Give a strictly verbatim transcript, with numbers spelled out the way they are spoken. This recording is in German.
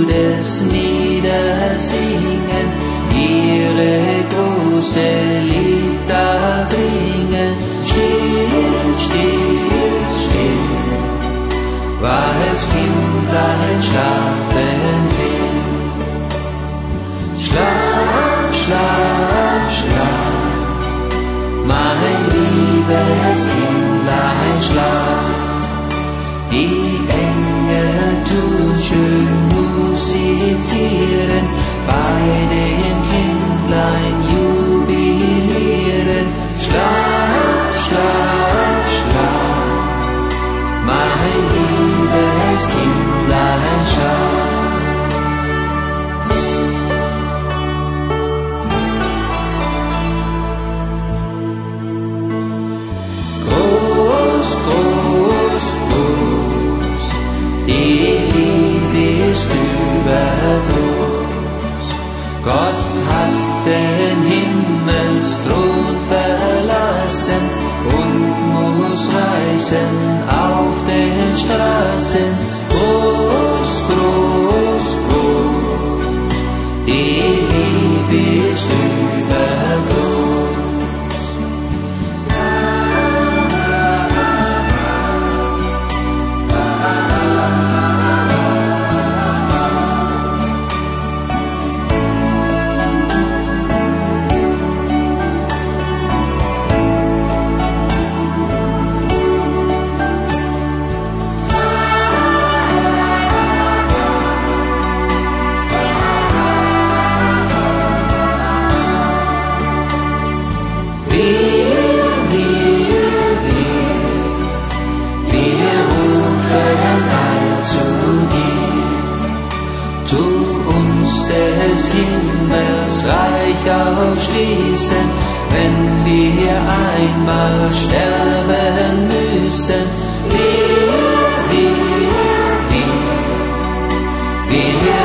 des Niedersingen, ihre große Lieb darbringen. Still, still, still, war es Kindlein schlafen will. Schlaf, schlaf, schlaf, mein liebes Kindlein, schlaf. Die Engel tun schön musizieren, bei dem Kindlein jubilieren. Schlaf, schlaf, schlaf, mein liebes Kindlein, schlaf. Groß, groß, groß, die Liebe ist übergroß. Gott hat den Himmelsthron verlassen und muss reisen auf den Straßen. Groß, groß, groß, die Liebe ist übergroß. Reich aufschließen, wenn wir einmal sterben müssen. Wir, wir, wir, wir